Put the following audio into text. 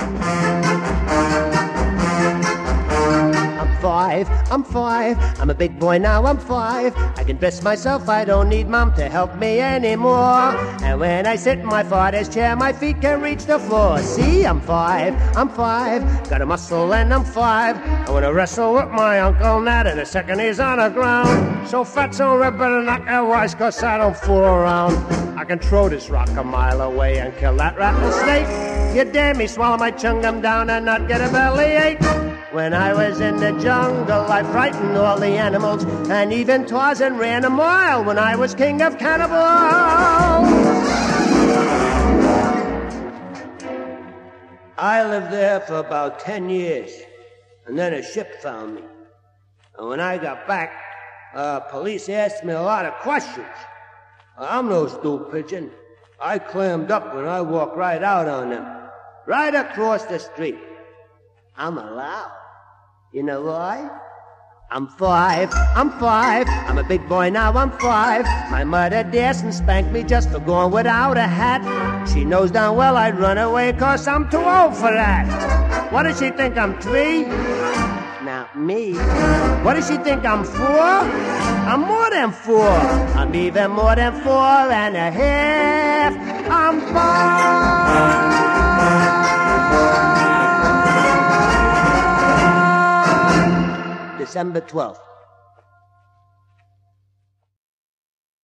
I'm five, I'm a big boy now, I'm 5. I can dress myself, I don't need mom to help me anymore. And when I sit in my father's chair, my feet can reach the floor. See, I'm 5, got a muscle and I'm 5. I wanna wrestle with my Uncle Nat in a second he's on the ground. So fat, so red, better not get wise, cause I don't fool around. I can throw this rock a mile away and kill that rattlesnake. You dare me swallow my chewing-gum down and not get a bellyache. When I was in the jungle, I frightened all the animals, and even Tarzan ran a mile when I was king of cannibals. I lived there for about 10 years, and then a ship found me. And when I got back, police asked me a lot of questions. I'm no stool pigeon. I clammed up when I walked right out on them, right across the street. I'm allowed. You know why? I'm 5, I'm a big boy now, I'm 5. My mother dares and spanked me just for going without a hat. She knows darn well I'd run away cause I'm too old for that. What does she think, I'm 3? Not me. What does she think, I'm 4? I'm more than 4. I'm even more than 4 and a half. I'm 5. December 12th.